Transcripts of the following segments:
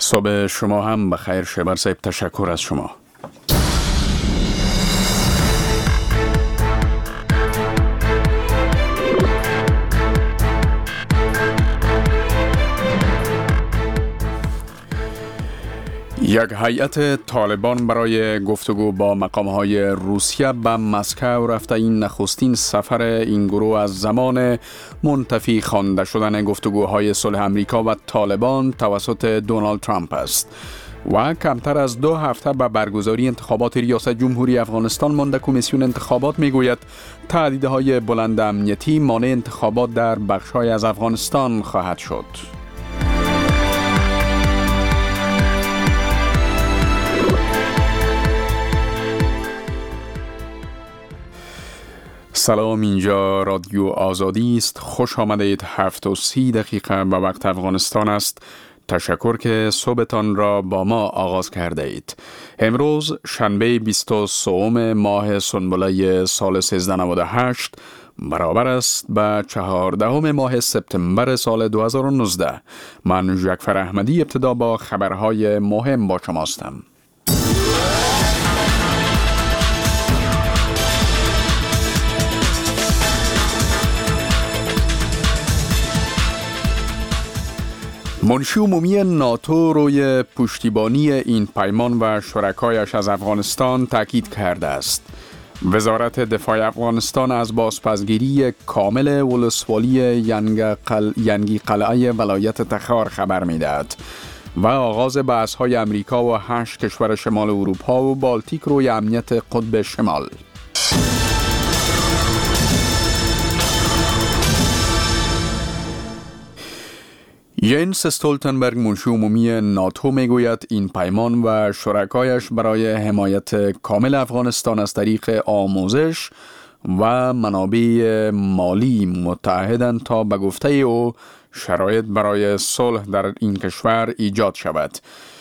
صبح شما هم بخیر. شبر صاحب، تشکر از شما. یک هیئت طالبان برای گفتگو با مقام‌های روسیه به مسکو رفته. این نخستین سفر این گروه از زمان منتفی خوانده شدن گفتگوهای صلح امریکا و طالبان توسط دونالد ترامپ است و کمتر از 2 هفته به برگزاری انتخابات ریاست جمهوری افغانستان مانده. کمیسیون انتخابات میگوید تهدیدهای بلند امنیتی مانع انتخابات در بخش‌های از افغانستان خواهد شد. سلام، اینجا رادیو آزادی است. خوش آمدید. 7:30 به وقت افغانستان است. تشکر که صبحتان را با ما آغاز کرده اید. امروز شنبه 23 ماه سنبله سال 1398 برابر است به 14 ماه سپتامبر سال 2019. من جعفر احمدی ابتدا با خبرهای مهم با شما هستم. منشی عمومی ناتو روی پشتیبانی این پیمان و شرکایش از افغانستان تاکید کرده است. وزارت دفاع افغانستان از بازپسگیری کامل ولسوالی ینگی قلعه ولایت تخار خبر می‌دهد و آغاز بحث‌های امریکا و 8 کشور شمال اروپا و بالتیک روی امنیت قطب شمال. ینس استولتنبرگ منشی عمومی ناتو میگوید این پیمان و شرکایش برای حمایت کامل افغانستان از طریق آموزش و منابع مالی متحدند تا به گفته او شرایط برای صلح در این کشور ایجاد شود.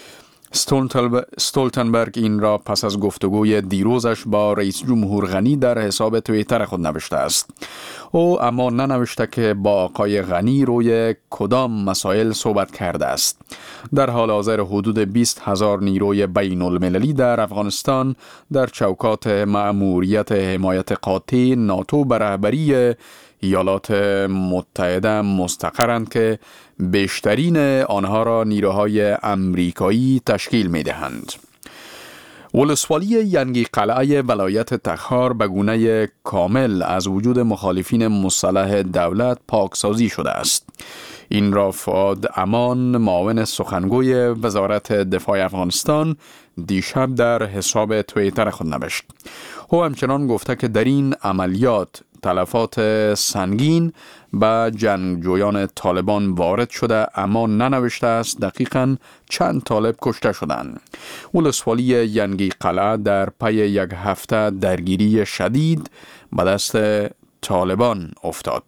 استولتنبرگ این را پس از گفتگوی دیروزش با رئیس جمهور غنی در حساب توییتر خود نوشته است. او اما ننوشته که با آقای غنی روی کدام مسائل صحبت کرده است. در حال حاضر حدود 20,000 نیروی بین المللی در افغانستان در چوکات مأموریت حمایت قاطع ناتو به رهبری ایالات متحده مستقرند که بیشترین آنها را نیروهای امریکایی تشکیل می دهند. ولسوالی ینگی قلعه ولایت تخار به گونه کامل از وجود مخالفین مسلح دولت پاکسازی شده است. این را فؤاد امان، معاون سخنگوی وزارت دفاع افغانستان، دیشب در حساب توییتر خود نوشت. او همچنان گفته که در این عملیات تلفات سنگین به جنگجویان طالبان وارد شده، اما ننوشته است دقیقاً چند طالب کشته شدند. ولسوالی ینگی قلعه در پی یک هفته درگیری شدید به دست طالبان افتاد.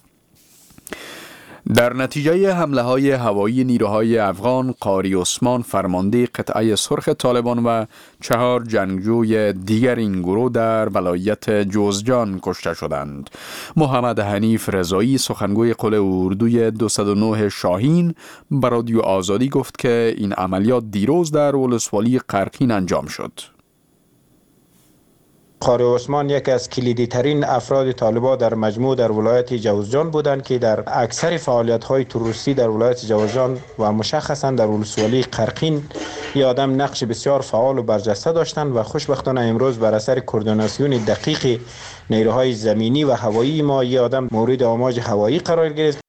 در نتیجه حمله‌های هوایی نیروهای افغان، قاری عثمان فرمانده قطعه سرخ طالبان و 4 جنگجوی دیگر این گروه در ولایت جوزجان کشته شدند. محمد حنیف رضایی، سخنگوی قوه اردوی 209 شاهین، به رادیو آزادی گفت که این عملیات دیروز در ولسوالی قرقین انجام شد. قاری عثمان یکی از کلیدی ترین افراد طالبان در مجموع در ولایت جوزجان بودند که در اکثر فعالیت‌های تروریستی در ولایت جوزجان و مشخصاً در ولسوالی قرقین این آدم نقش بسیار فعال و برجسته داشتند و خوشبختانه امروز بر اثر کوردیناسیون دقیق نیروهای زمینی و هوایی ما این آدم مورد آماج هوایی قرار گرفت.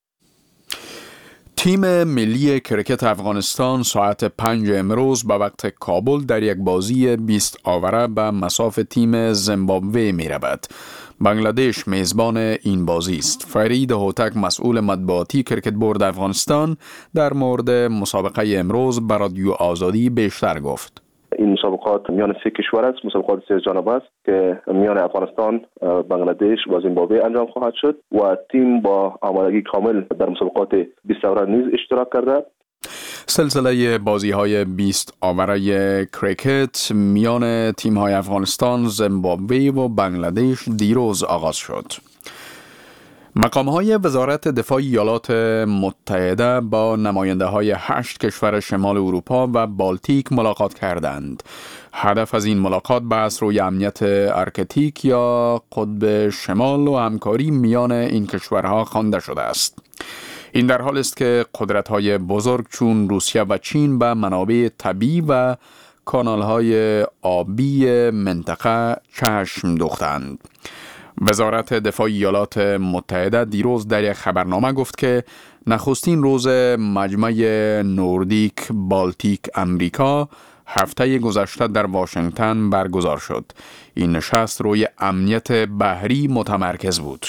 تیم ملی کرکت افغانستان ساعت 5 امروز به وقت کابل در یک بازی 20 آوره به مصاف تیم زیمبابوه می رود. بنگلادش میزبان این بازی است. فرید هوتک، مسئول مطبوعاتی کرکت بورد افغانستان، در مورد مسابقه امروز به رادیو آزادی بیشتر گفت. این مسابقات میان 3 کشور است، مسابقات 3 جانبه است که میان افغانستان، بنگلادش و زیمبابوه انجام خواهد شد و تیم با آمادگی کامل در مسابقات 20 آوره نیز اشتراک کرده. سلسله بازی‌های 20 آوره کرکت میان تیم‌های افغانستان، زیمبابوه و بنگلادش دیروز آغاز شد. مقام‌های وزارت دفاع ایالات متحده با نماینده‌های 8 کشور شمال اروپا و بالتیک ملاقات کردند. هدف از این ملاقات بحث روی امنیت آرکتیک یا قطب شمال و همکاری میان این کشورها خوانده شده است. این در حال است که قدرت‌های بزرگ چون روسیه و چین به منابع طبیعی و کانال‌های آبی منطقه چشم دوختند. وزارت دفاع ایالات متحده دیروز در یک خبرنامه گفت که نخستین روز مجمع نوردیک بالتیک امریکا هفته گذشته در واشنگتن برگزار شد. این نشست روی امنیت بحری متمرکز بود.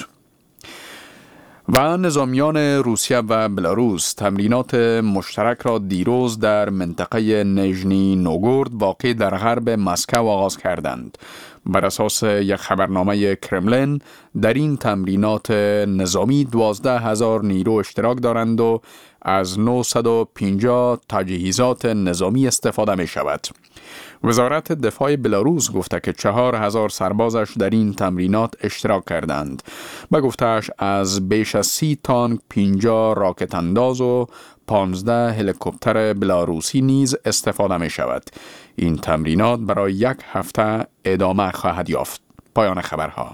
و نظامیان روسیه و بلاروس تمرینات مشترک را دیروز در منطقه نیژنی نوگورد واقع در غرب مسکو آغاز کردند. بر اساس یک خبرنامه کرملین در این تمرینات نظامی 12,000 نیرو اشتراک دارند و از 950 تجهیزات نظامی استفاده می شود. وزارت دفاع بلاروس گفته که 4,000 سربازش در این تمرینات اشتراک کردند. به گفتهش از بیش از 30 تانک، 50 راکت انداز و 15 هلیکوپتر بلاروسی نیز استفاده می شود. این تمرینات برای 1 هفته ادامه خواهد یافت. پایان خبرها.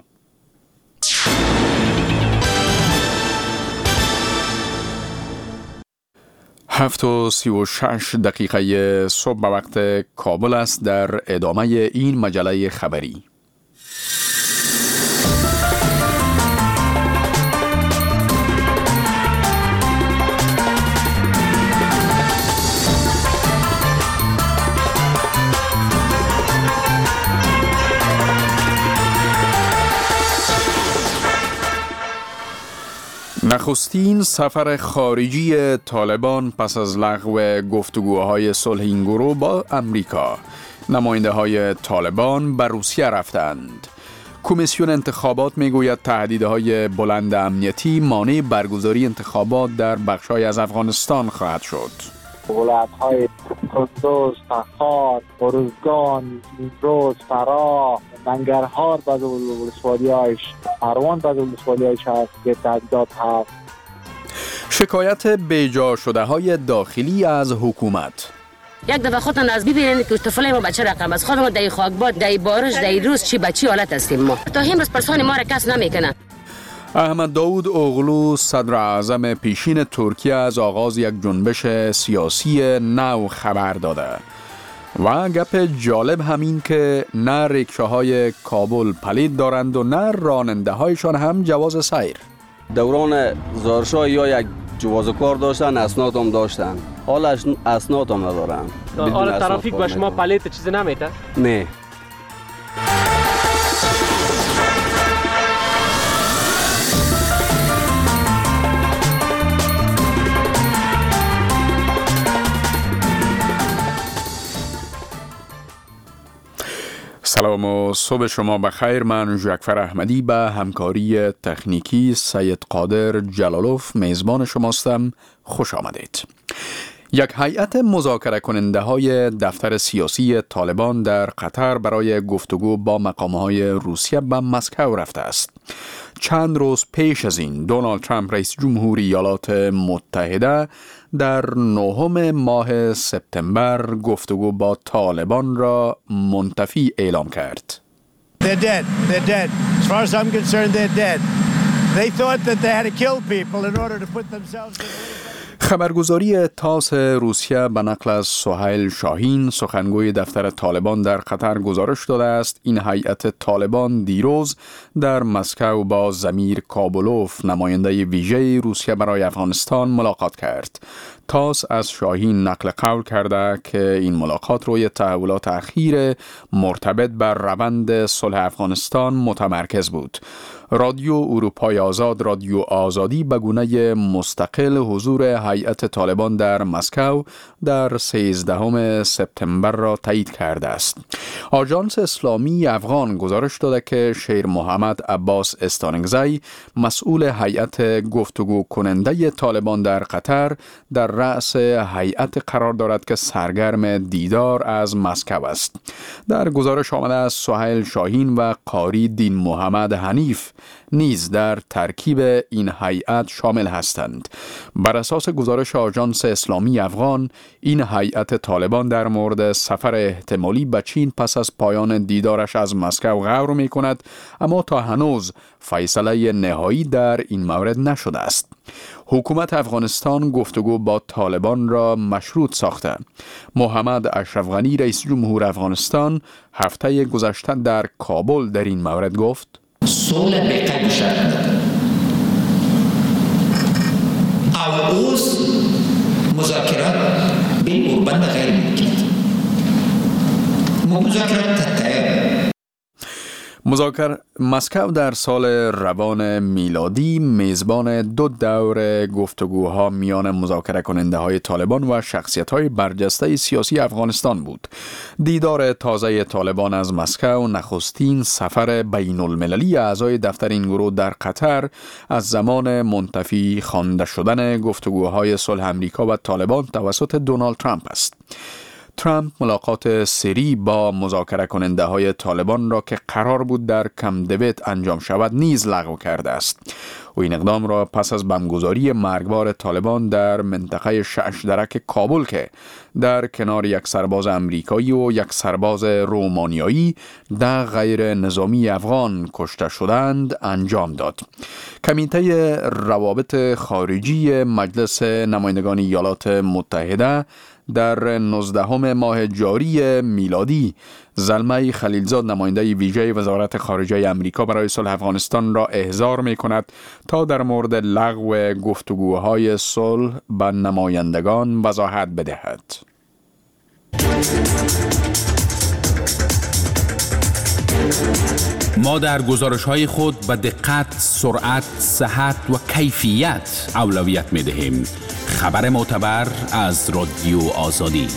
7:36 صبح به وقت کابل است. در ادامه این مجله خبری نخستین سفر خارجی طالبان پس از لغو گفتگوهای صلح این گروه با امریکا. نماینده های طالبان به روسیه رفتند. کمیسیون انتخابات میگوید تهدیدهای بلند امنیتی مانع برگزاری انتخابات در بخش‌های از افغانستان خواهد شد. ولایت‌های کندوز، تخار، ارزگان، نیمروز، فراه، ننگرهار بعض ولسوالی‌هایش، پروان بعض ولسوالی‌هایش هست که تهدیدات هست. شکایت بیجا شده های داخلی از حکومت. یک دفعه خودتان از ببینید که طفلای ما بچه رقم از خودمون در خاکباد، در بارش، در روز چی بچی حالت هستیم ما. تا امروز پرسان ما را کس نمیکنه. احمد داود اوغلو صدر اعظم پیشین ترکیه از آغاز یک جنبش سیاسی نو خبر داده. و گپ جالب همین که نه ریکشاهای کابل پلید دارند و نه راننده هایشان هم جواز سیر. دوران زارشاه یا یک جواز کار داشتن، اسناد هم داشتن، حالا اسناد هم ندارن. حالا ترافیک به شما پلید چیزی نمیده؟ نه. سلام و صبح شما بخیر. من جعفر احمدی به همکاری تکنیکی سید قادر جلالوف میزبان شماستم. خوش آمدید. یک هیئت مذاکره کننده های دفتر سیاسی طالبان در قطر برای گفتگو با مقامهای روسیه به مسکو رفته است. چند روز پیش از این دونالد ترامپ رئیس جمهوری ایالات متحده در 9 ماه سپتامبر گفتگو با طالبان را منتفی اعلام کرد. They're dead. They're dead. As far as I'm concerned, they're dead. They thought that they had to kill people in order to put themselves in خبرگزاری تاس روسیه به نقل از سهیل شاهین سخنگوی دفتر طالبان در قطر گزارش داده است این هیئت طالبان دیروز در مسکو با زمیر کابولوف نماینده ویژه روسیه برای افغانستان ملاقات کرد. تاس از شاهین نقل قول کرده که این ملاقات روی تحولات اخیر مرتبط بر روند صلح افغانستان متمرکز بود. رادیو اروپای آزاد، رادیو آزادی به گونه مستقل حضور هیئت طالبان در مسکو در 13 سپتامبر را تایید کرده است. آژانس اسلامی افغان گزارش داده که شیر محمد عباس استانگزی مسئول هیئت گفتگو کننده طالبان در قطر در رأس هیئت قرار دارد که سرگرم دیدار از مسکو است. در گزارش آمده است سهیل شاهین و قاری دین محمد حنیف نیز در ترکیب این هیئت شامل هستند. بر اساس گزارش آژانس اسلامی افغان، این هیئت طالبان در مورد سفر احتمالی به چین پس از پایان دیدارش از مسکو غور می کند، اما تا هنوز فیصله نهایی در این مورد نشده است. حکومت افغانستان گفتگو با طالبان را مشروط ساخته. محمد اشرف غنی رئیس جمهور افغانستان هفته گذشته در کابل در این مورد گفت: صلح به قید شرط نداره. اوز مذاکرات بالقربان غیر ممکن. مذاکرات مسکو در سال روان میلادی میزبان 2 دور گفتگوها میان مذاکره کننده های طالبان و شخصیت های برجسته سیاسی افغانستان بود. دیدار تازه طالبان از مسکو نخستین سفر بین المللی اعضای دفتر این گروه در قطر از زمان منتفی خوانده شدن گفتگوهای صلح امریکا و طالبان توسط دونالد ترامپ است. ترامپ ملاقات سری با مذاکره کننده های طالبان را که قرار بود در کمپ دیوید انجام شود نیز لغو کرده است. و این اقدام را پس از بمبگذاری مرگبار طالبان در منطقه شش درک کابل که در کنار یک سرباز امریکایی و یک سرباز رومانیایی در غیر نظامی افغان کشته شدند انجام داد. کمیته روابط خارجی مجلس نمایندگان ایالات متحده در 19 ماه جاری میلادی زلمه خلیلزاد نماینده ویژه وزارت خارجه امریکا برای صلح افغانستان را احضار می کند تا در مورد لغو گفتگوهای صلح به نمایندگان وضاحت بدهد. ما در گزارش‌های خود به دقت، سرعت، صحت و کیفیت اولویت می‌دهیم. خبر معتبر از رادیو آزادی.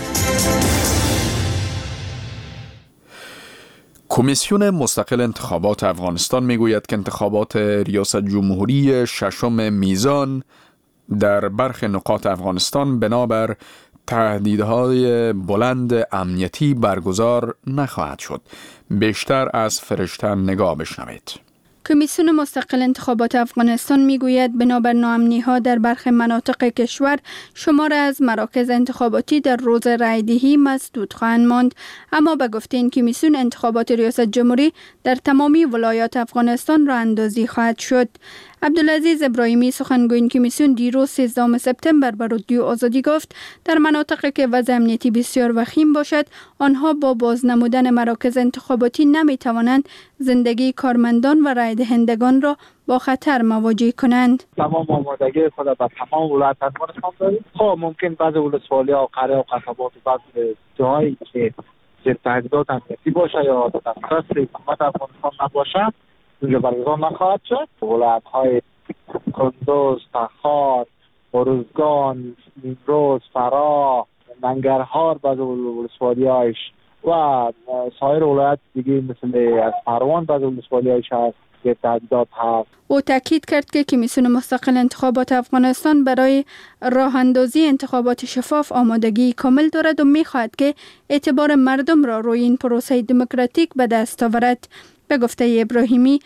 کمیسیون مستقل انتخابات افغانستان میگوید که انتخابات ریاست جمهوری 6 میزان در برخی نقاط افغانستان بنابر تهدیدهای بلند امنیتی برگزار نخواهد شد. بیشتر از فرشته نگاه بشنوید. کمیسیون مستقل انتخابات افغانستان میگوید بنابر ناامنی‌ها در برخی مناطق کشور شمار از مراکز انتخاباتی در روز رایدهی مسدود خواهند ماند، اما به گفته این کمیسیون انتخابات ریاست جمهوری در تمامی ولایات افغانستان راه اندازی خواهد شد. عبدالعزیز ابراهیمی سخنگوی این کمیسیون دیروز 13 سپتامبر به رادیو آزادی گفت در مناطقی که وضع امنیتی بسیار وخیم باشد آنها با بازنمودن مراکز انتخاباتی نمیتوانند زندگی کارمندان و رای دهندگان را با خطر مواجه کنند. تمام آمادگی خود به تمام ولایت افغانستان داریم. خب ممکن بعضی ولسوالی‌ها و قریه و قصبات و بعضی جاهایی که تهدیدات امنیتی باشه یا در دست حکومت افغانستان نباشه اونجا برگزار نخواهد شد. ولایت‌های کندوز، تخار، ارزگان، نیمروز، فراه، ننگرهار بعضی ولسوالی‌هایش و سایر ولایت دیگه مثل از پروان بعضی ولسوالی‌هایش هست که تهدیدات هست. او تاکید کرد که کمیسیون مستقل انتخابات افغانستان برای راه اندازی انتخابات شفاف آمادگی کامل دارد و می‌خواهد که اعتبار مردم را روی این پروسه دموکراتیک به دست آورد. به گفته ابراهیمی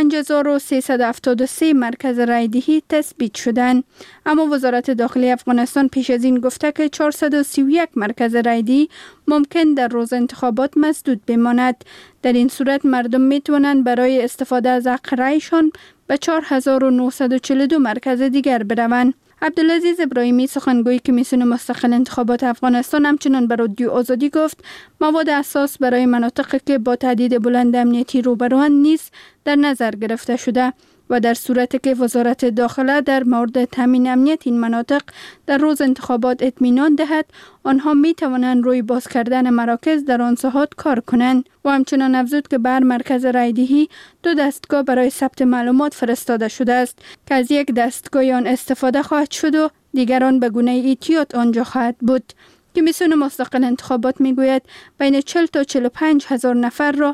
5373 مرکز رایدهی تثبیت شدند، اما وزارت داخلی افغانستان پیش از این گفته که 431 مرکز رایدهی ممکن در روز انتخابات مسدود بماند. در این صورت مردم میتوانند برای استفاده از حق رایشان به 4942 مرکز دیگر بروند. عبدالعزیز ابراهیمی سخنگوی کمیسیون مستقل انتخابات افغانستان همچنان به رادیو آزادی گفت مواد اساس برای مناطقی که با تهدید بلند امنیتی روبروند نیز در نظر گرفته شده و در صورتی که وزارت داخله در مورد تامین امنیت این مناطق در روز انتخابات اطمینان دهد آنها می توانند روی باز کردن مراکز در آن ساحات کار کنند. و همچنان افزود که بر مرکز رایدهی 2 دستگاه برای ثبت معلومات فرستاده شده است که از یک دستگاه آن استفاده خواهد شد و دیگران به گونه احتیاط آنجا خواهد بود. کمیسیون مستقل انتخابات میگوید بین 40 تا 45 هزار نفر را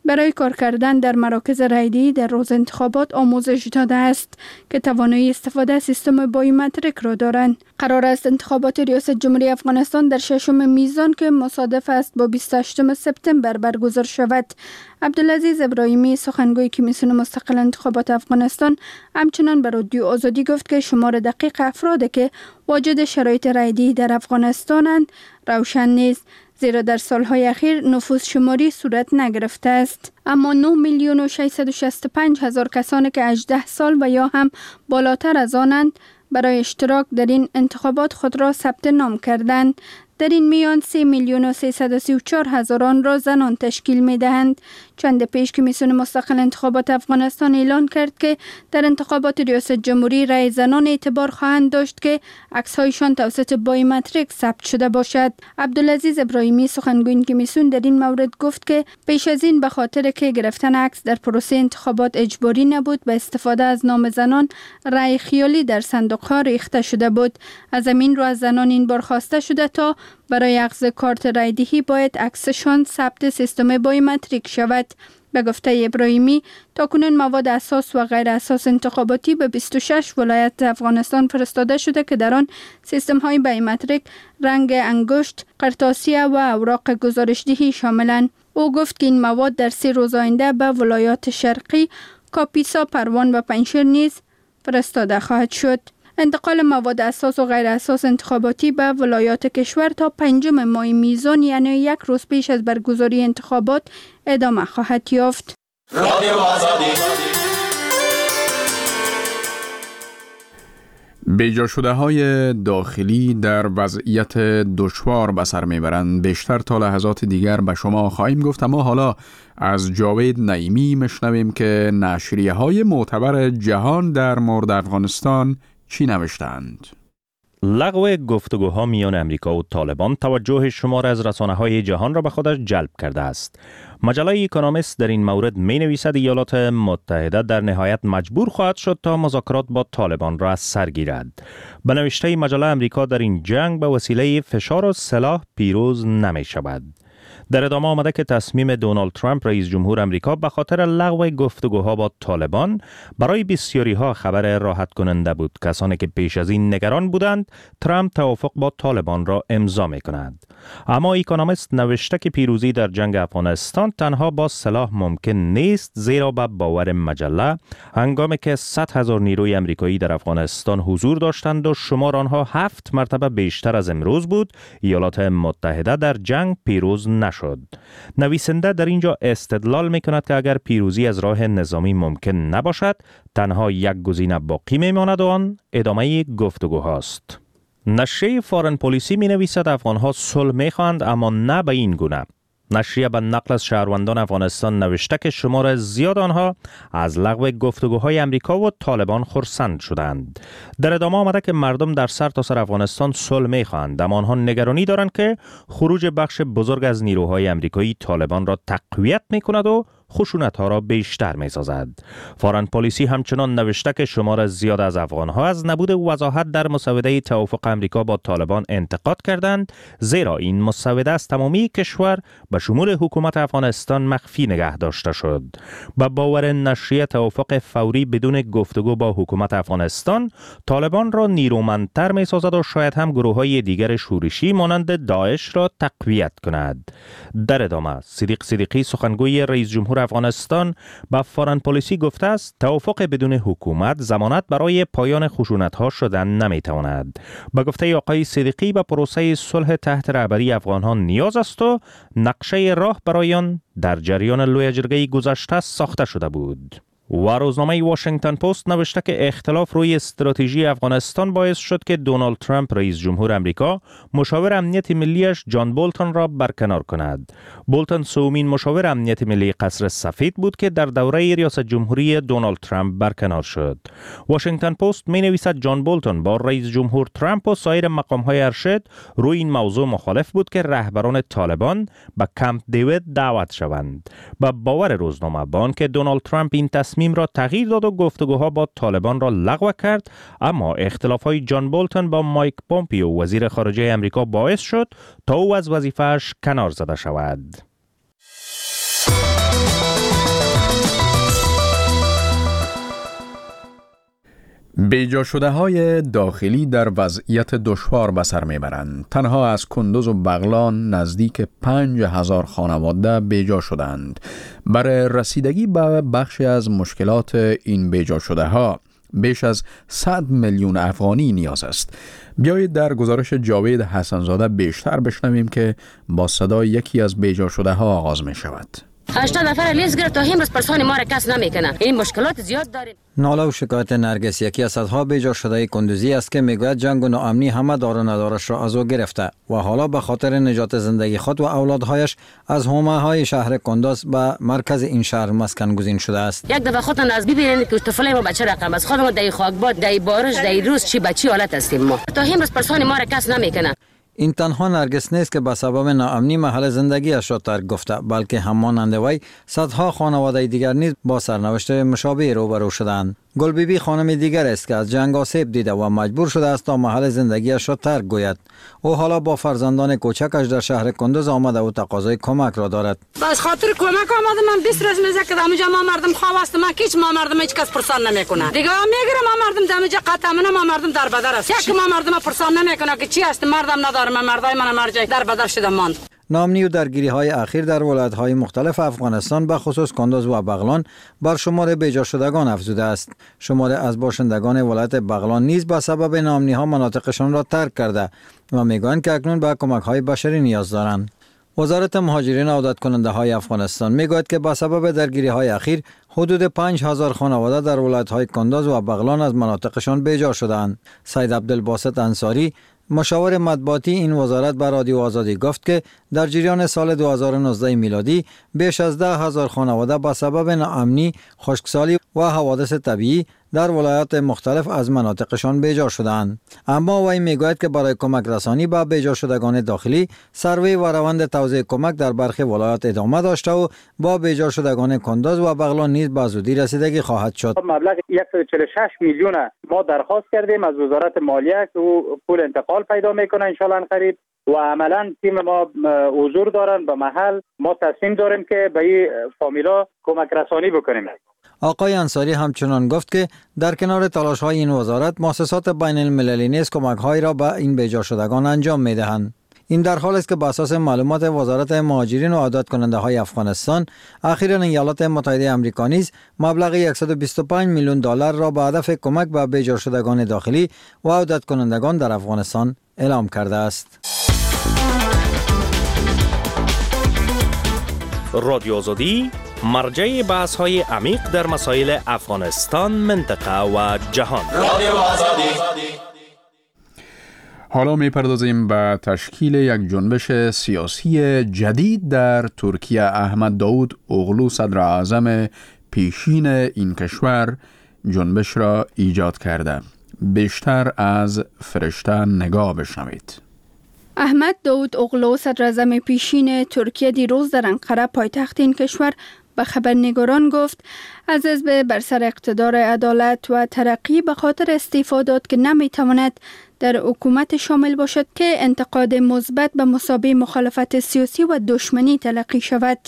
برای کار کردن در مراکز رایدهی در روز انتخابات آموزش داده است که توانایی استفاده از سیستم بایومتریک را دارند. قرار است انتخابات ریاست جمهوری افغانستان در 6 میزان که مصادف است با 28 سپتامبر برگزار شود. عبدالعزیز ابراهیمی سخنگوی کمیسیون مستقل انتخابات افغانستان همچنان به رادیو آزادی گفت که شمار دقیق افرادی که واجد شرایط رایدهی در افغانستانند روشن نیست، زیرا در سالهای اخیر نفوس شماری صورت نگرفته است. اما 9,665,000 کسانی که 18 سال و یا هم بالاتر از آنند برای اشتراک در این انتخابات خود را ثبت نام کردند. در این میان 3,334,000 آن را زنان تشکیل می دهند. چند پیش کمیسیون مستقل انتخابات افغانستان اعلان کرد که در انتخابات ریاست جمهوری رای زنان اعتبار خواهند داشت که عکس‌هایشان توسط بایومتریک ثبت شده باشد. عبدالعزیز ابراهیمی سخنگوی کمیسیون در این مورد گفت که پیش از این به خاطر که گرفتن عکس در پروسه انتخابات اجباری نبود، به استفاده از نام زنان رای خیالی در صندوق‌ها ریخته شده بود. از همین رو از زنان این بار خواسته شده تا برای اخذ کارت رایدهی باید عکسشان ثبت سیستم بایومتریک شود. به گفته ابراهیمی تاکنون مواد اساس و غیر اساس انتخاباتی به 26 ولایت افغانستان فرستاده شده که در آن سیستم های بایومتریک رنگ انگشت، قرطاسیه و اوراق گزارشدهی شاملند. او گفت که این مواد در 3 روز آینده به ولایات شرقی، کاپیسا، پروان و پنجشیر نیز فرستاده خواهد شد. انتقال مواد اساس و غیر اساس انتخاباتی به ولایات کشور تا 5 ماه میزان، یعنی 1 روز پیش از برگزاری انتخابات، ادامه خواهد یافت. بیجا شده های داخلی در وضعیت دشوار به سر میبرند. بیشتر تا لحظات دیگر به شما خواهیم گفت، اما حالا از جاوید نعیمی مشنویم که نشریه های معتبر جهان در مورد افغانستان چی نوشتند. لغو گفتگوها میان امریکا و طالبان توجه شمار از رسانه‌های جهان را به خودش جلب کرده است. مجله اکونومیست در این مورد می نویسد ایالات متحده در نهایت مجبور خواهد شد تا مذاکرات با طالبان را از سر گیرد. به نوشته مجله امریکا در این جنگ به وسیله فشار و سلاح پیروز نمی شود. در ادامه آمده که تصمیم دونالد ترامپ رئیس جمهور امریکا به خاطر لغو گفتگوها با طالبان برای بسیاری ها خبر راحت کننده بود. کسانی که پیش از این نگران بودند ترامپ توافق با طالبان را امضا می کند. اما اکونومیست نوشته که پیروزی در جنگ افغانستان تنها با سلاح ممکن نیست، زیرا به باور مجله هنگامی که 100,000 نیروی امریکایی در افغانستان حضور داشتند و شمار آنها 7 مرتبه بیشتر از امروز بود، ایالات متحده در جنگ پیروز نشد. نویسنده در اینجا استدلال می کند که اگر پیروزی از راه نظامی ممکن نباشد، تنها یک گزینه باقی می ماند و آن ادامه گفتگوهاست. نشریه فارن پلیسی می نویسد افغانها صلح می خواهند، اما نه به این گونه. نشریه به نقل از شهروندان افغانستان نوشته که شمار زیاد آنها از لغو گفتگوهای امریکا و طالبان خرسند شدند. در ادامه آمده که مردم در سرتاسر افغانستان صلح می‌خواهند، اما آنها نگرانی دارند که خروج بخش بزرگ از نیروهای امریکایی طالبان را تقویت می‌کند و خشونت‌ها را بیشتر می‌سازد. فارن پلیسی همچنان نوشته که شمار زیاد از افغان‌ها از نبود وضاحت در مسوده توافق امریکا با طالبان انتقاد کردند، زیرا این مسوده از تمامی کشور به شمول حکومت افغانستان مخفی نگه داشته شد. با باور نشریه توافق فوری بدون گفتگو با حکومت افغانستان طالبان را نیرومندتر می‌سازد و شاید هم گروه‌های دیگر شورشی مانند داعش را تقویت کند. در ادامه صدیق صدیقی سخنگوی رئیس جمهور افغانستان با فارن پلیسی گفته است توافق بدون حکومت ضمانت برای پایان خشونت‌ها شدن نمی‌تواند. با گفته آقای صدیقی به پروسه صلح تحت رهبری افغان‌ها نیاز است و نقشه راه برای آن در جریان لوی جرگه گذشته ساخته شده بود. و روزنامه واشنگتن پست نوشته که اختلاف روی استراتژی افغانستان باعث شد که دونالد ترامپ رئیس جمهور امریکا مشاور امنیت ملیش جان بولتون را برکنار کند. بولتون سومین مشاور امنیت ملی قصر سفید بود که در دوره ریاست جمهوری دونالد ترامپ برکنار شد. واشنگتن پست می نویسد جان بولتون با رئیس جمهور ترامپ و سایر مقام‌های ارشد روی این موضوع مخالف بود که رهبران طالبان به کمپ دیوید دعوت شوند. با باور روزنامه با آنکه دونالد ترامپ این تصمیم را تغییر داد و گفتگوها با طالبان را لغو کرد، اما اختلاف‌های جان بولتون با مایک پومپیو وزیر خارجه آمریکا باعث شد تا او از وظیفه‌اش کنار زده شود. بیجا شده های داخلی در وضعیت دشوار به سر میبرند. تنها از کندوز و بغلان نزدیک 5000 خانواده بیجا شدند. برای رسیدگی به بخشی از مشکلات این بیجا شده ها بیش از 100 میلیون افغانی نیاز است. بیایید در گزارش جاوید حسنزاده بیشتر بشنویم که با صدای یکی از بیجا شده ها آغاز می شود. 80 نفر لیست گرفت تا امروز پرسان ما را کس نمیکنه. این مشکلات زیاد داریم. ناله و شکایت نرگس یکی از صدها بیجا شده کندوزی است که میگوید جنگ و ناامنی همه دار و ندارش را از او گرفته و حالا به خاطر نجات زندگی خود و اولادهایش از حومه های شهر کندوز به مرکز این شهر مسکن گزین شده است. یک دفعه خودتان از ببینید که طفلای ما بچه رقم است. خودمون در خاکباد، در بارش، در روز چی بچی حالت هستیم ما. تا امروز پرسان ما را کس نمیکنه. این تنها نرگس نیست که به سبب ناامنی محل زندگیش را ترک گفته، بلکه همانند وی صدها خانواده دیگر نیز با سرنوشت مشابه روبرو شدند. گل بیبی خانم دیگر است که از جنگ آسیب دیده و مجبور شده است تا محل زندگیش را ترک گوید. او حالا با فرزندان کوچکش در شهر کندوز آمده و تقاضای کمک را دارد. بس خاطر کمک آمده، من 20 روز میزه که دمجا ما مردم خواه است، من کیچ ما مردم هیچ کس پرسان نمیکنه. دیگه میگیره ما مردم دمجا قطعا ما مردم در بدر است. یک ما مردم پرسان نمیکنه که چی است، مردم نداره، من مردای من مرجع در بدر شده ماند. ناامنی و درگیری های اخیر در ولایت‌های مختلف افغانستان به خصوص کندوز و بغلان بر شمار بیجا شدگان افزوده است. شمار از باشندگان ولایت بغلان نیز به سبب ناامنی ها مناطقشان را ترک کرده و میگویند که اکنون به کمک های بشری نیاز دارند. وزارت مهاجرین و عودت کننده های افغانستان میگوید که به سبب درگیری های اخیر حدود 5000 خانواده در ولایت های کندوز و بغلان از مناطقشان بیجا شدند. سید عبدالباسط انصاری مشاور مطبوعاتی این وزارت به رادیو آزادی گفت که در جریان سال 2019 میلادی بیش از 10,000 خانواده به سبب ناامنی، خشکسالی و حوادث طبیعی در ولایات مختلف از مناطقشان بیجا شدند. اما وی میگوید که برای کمک رسانی به بیجا شدگان داخلی سروی و روند توزیع کمک در برخی ولایات ادامه داشته و با بیجا شدگان کندوز و بغلان نیز به زودی رسیدگی خواهد شد. مبلغ 146 میلیون ما درخواست کردیم از وزارت مالیه که پول انتقال پیدا میکنه ان شاء الله قریب و عملا تیم ما حضور دارن به محل. ما تصمیم داریم که به این فامیلا کمک رسانی بکنیم. آقای انصاری همچنان گفت که در کنار تلاش‌های این وزارت مؤسسات بین المللی نیز کمک‌هایی را به این بیجا شدگان انجام می‌دهند. این در حالی است که بر اساس معلومات وزارت مهاجرین و عودت کننده های افغانستان اخیراً ایالات متحده آمریکا نیز مبلغ 125 میلیون دلار را به هدف کمک به بیجا شدگان داخلی و عودت کنندگان در افغانستان اعلام کرده است. رادیو آزادی مرجع بحث های عمیق در مسائل افغانستان، منطقه و جهان. رادیو آزادی. حالا میپردازیم به تشکیل یک جنبش سیاسی جدید در ترکیه. احمد داود اوغلو صدر اعظم پیشین این کشور جنبش را ایجاد کرده. بیشتر از فرشته نگاه بشنوید. احمد داود اوغلو صدر اعظم پیشین ترکیه دیروز در انقره پایتخت این کشور به خبرنگاران گفت از حزب بر سر اقتدار عدالت و ترقی به خاطر استعفا داد که نمیتواند در حکومت شامل باشد که انتقاد مثبت به مسابقه مخالفت سیاسی و دشمنی تلقی شود.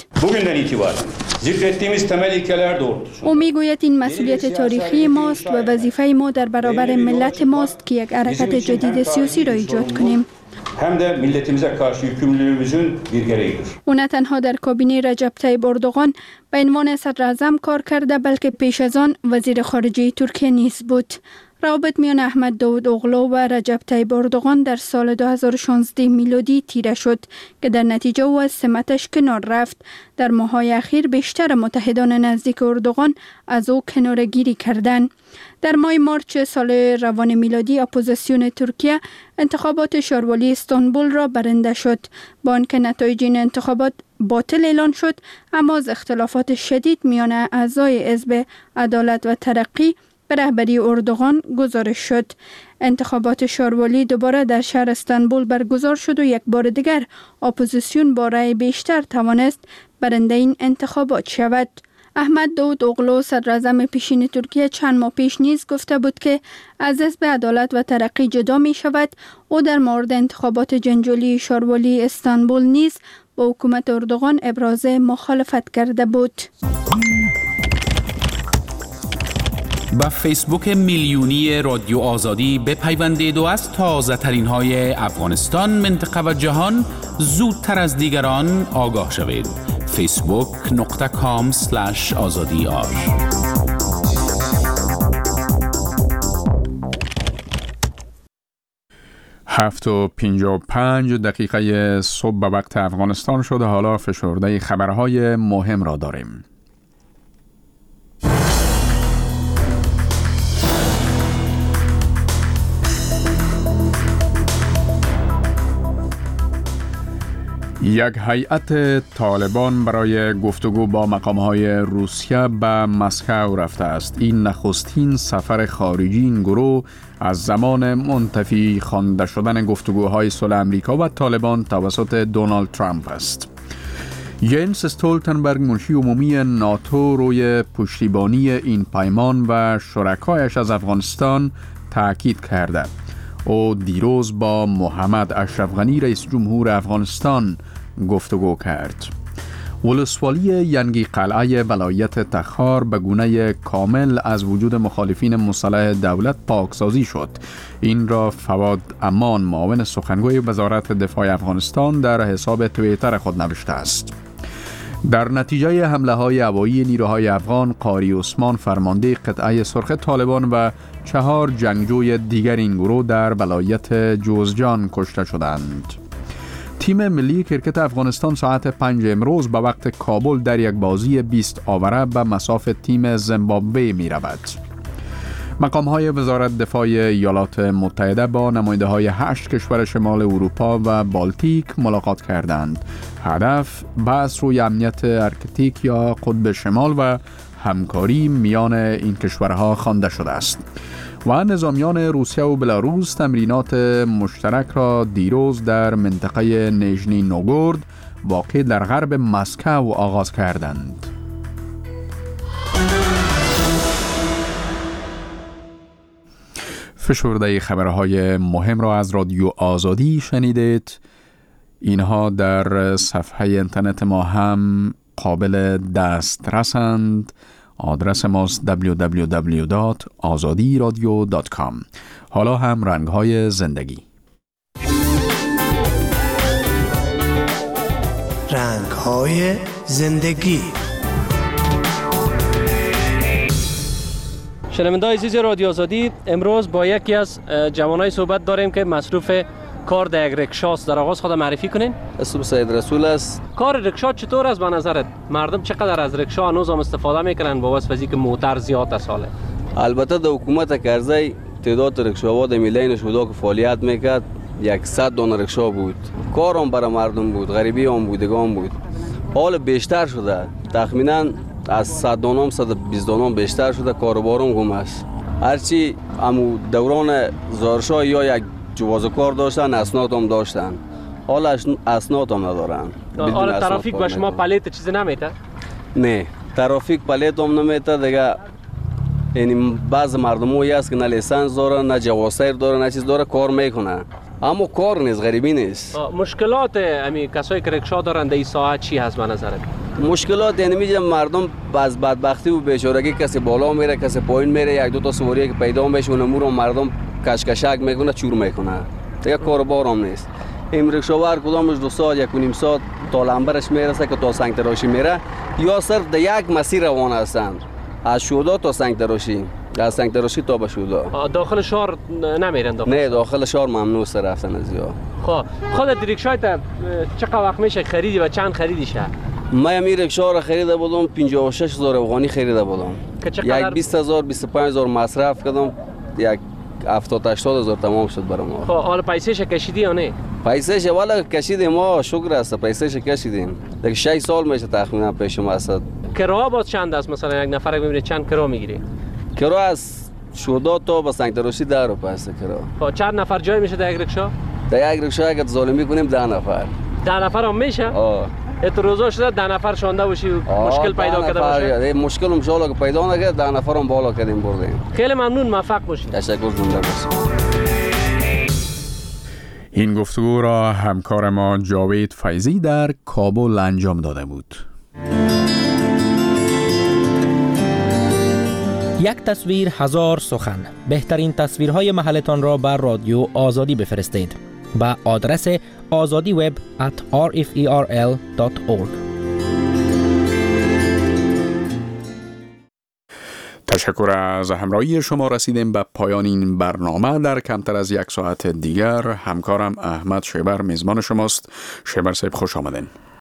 او میگوید این مسئولیت تاریخی ماست و وظیفه ما در برابر ملت ماست که یک حرکت جدید سیاسی را ایجاد کنیم. hem de milletimize karşı yükümlülüğümüzün bir gereğidir. او نه تنها در کابینه رجب طیب اردوغان به عنوان صدر اعظم کار کرده بلکه پیش از آن وزیر خارجه ترکیه نیز بود. روابط میان احمد داود اوغلو و رجب طیب اردوغان در سال 2016 میلادی تیره شد که در نتیجه او از سمتش کنار رفت. در ماه‌های اخیر بیشتر متحدان نزدیک اردوغان از او کناره‌گیری کردند. در ماه مارچ سال روان میلادی اپوزیسیون ترکیه انتخابات شاروالی استانبول را برنده شد. با آنکه نتایج این انتخابات باطل اعلان شد، اما از اختلافات شدید میان اعضای حزب عدالت و ترقی به رهبری اردوغان گزارش شد. انتخابات شاروالی دوباره در شهر استانبول برگزار شد و یک بار دیگر اپوزیسیون با رأی بیشتر توانست برنده این انتخابات شود. احمد داود اوغلو صدر اعظم پیشین ترکیه چند ماه پیش نیز گفته بود که از حزب عدالت و ترقی جدا می شود. او در مورد انتخابات جنجالی شاروالی استانبول نیز با حکومت اردوغان ابراز مخالفت کرده بود. با فیسبوک میلیونی رادیو آزادی بپیوندید و از تازه ترین های افغانستان، منطقه و جهان زودتر از دیگران آگاه شوید. facebook.com/azadiar 7:55 صبح به وقت افغانستان شده. حالا فشرده خبرهای مهم را داریم. یک هیئت طالبان برای گفتگو با مقام‌های روسیه به مسکو رفته است. این نخستین سفر خارجی این گروه از زمان منتفی خوانده شدن گفتگوهای صلح امریکا و طالبان توسط دونالد ترامپ است. ینس استولتنبرگ، منشی عمومی ناتو، روی پشتیبانی این پیمان و شرکایش از افغانستان تاکید کرده. او دیروز با محمد اشرف غنی رئیس جمهور افغانستان گفتگو کرد. ولسوالی ینگی قلعه ولایت تخار به گونه کامل از وجود مخالفین مسلح دولت پاکسازی شد. این را فواد امان، معاون سخنگوی وزارت دفاع افغانستان، در حساب توییتر خود نوشته است. در نتیجه حمله های هوایی نیروهای افغان، قاری عثمان، فرمانده قطعه سرخ طالبان و 4 جنگجوی دیگر این گروه در ولایت جوزجان کشته شدند. تیم ملی کرکت افغانستان ساعت 5 امروز به وقت کابل در یک بازی 20 آوره به مصاف تیم زیمبابوه می رود. مقام‌های وزارت دفاع ایالات متحده با نماینده‌های 8 کشور شمال اروپا و بالتیک ملاقات کردند. هدف بحث روی امنیت ارکتیک یا قطب شمال و همکاری میان این کشورها خوانده شده است. و نظامیان روسیه و بلاروس تمرینات مشترک را دیروز در منطقه نیژنی نوگورد واقع در غرب مسکو آغاز کردند. فشرده خبرهای مهم را از رادیو آزادی شنیدید. اینها در صفحه اینترنت ما هم قابل دسترسند. آدرس ماست www.azadiradio.com. حالا هم رنگ‌های زندگی. رنگ‌های زندگی. شنونده‌های عزیز رادیو آزادی، امروز با یکی از جوانای صحبت داریم که مصروف کار در یک رکشاست. در آغاز خود معرفی کنین. اسم سید رسول است. کار رکشا چطور است به نظرت؟ مردم چقدر از رکشا هنوز هم استفاده میکنن با واسطه که موتر زیاد است حاله؟ البته در حکومت کرزی تعداد رکشاوا در میلین شودا که فعالیت میکرد 100 دانه رکشا بود. کارم برای مردم بود، غریبی هم بودگان بود. حال بیشتر شده، تخمینا از 100 دانم 120 دانم بیشتر شده. کاروبارم گم است. هرچی امو دوران زارشاه یا یک جواز کار داشتن، اسناد هم داشتن، حالا اسناد هم ندارن. حالا ترافیک به شما پلیت چیزی نمیته؟ نه، ترافیک پلیت هم نمیته دیگه. یعنی بعض مردم هایی هست که نه لیسنس داره، نه جواز سیر داره، نه چیز داره، کار میکنه، اما کار نیست، غریبی نیست. مشکلات امی کسایی که رکشا دارن در این ساعت چی هست به نظرت؟ مشکلات یعنی میگم مردم از بدبختی و بیچارگی، کسی بالا میره کسی پایین میره، یک دو تا سواری که پیدا میشه اونمو رو مردم کشکشک میکنه، چور میکنه، دیگه کاروبار هم نیست. این رکشاور کدامش 2 ساعت 1.5 ساعت تا لنبرش میرسه که تا سنگ تراشی میره، یا صرف در یک مسیر روان هستند، از شودا تا سنگ تراشی، از سنگ تراشی تا به شودا. داخل شهر نمیرن؟ نه، داخل شهر ممنوع است رفتن از یا. خودت رکشای چقدر وقت میشه خریدی و چند خریدیشه؟ من این رکشا را خریده بودم 56,000 افغانی خریده بودم. یک 20,000 25,000 مصرف کردم، یک 70-80,000 تمام شد برام. حالا پیسه‌ش کشیدی یا نه؟ پیسه‌ش والا کشیدیم، ما شکر است پیسه‌ش کشیدیم. دیگه 6 سال میشه تخمینا پیش ما است. کرایه باز چند است؟ مثلا یک نفر ببینید چند کرایه میگیری؟ کرایه از شودا تا به سنگ تراشی 10 روپیه است کرایه. چند نفر جای میشه در یک رکشا؟ در یک رکشا اگه ظالمی کنیم 10 نفر. 10 نفر هم میشه؟ تو روزا شده 10 نفر شونده باشی مشکل پیدا کرده باشه؟ مشکل ان شاء الله که پیدا نکرد 10 نفر هم بالا کردیم بردیم. خیلی ممنون، موفق باشید. تشکر، زنده باشید. این گفتگو را همکار ما جاوید فیضی در کابل انجام داده بود. یک تصویر هزار سخن. بهترین تصویرهای محلتان را بر رادیو آزادی بفرستید به آدرس azadiweb@rferl.org. تشکر از همراهی شما. رسیدیم به پایان این برنامه. در کمتر از یک ساعت دیگر همکارم احمد شیبر میزبان شماست. شیبر صاحب خوش آمدین.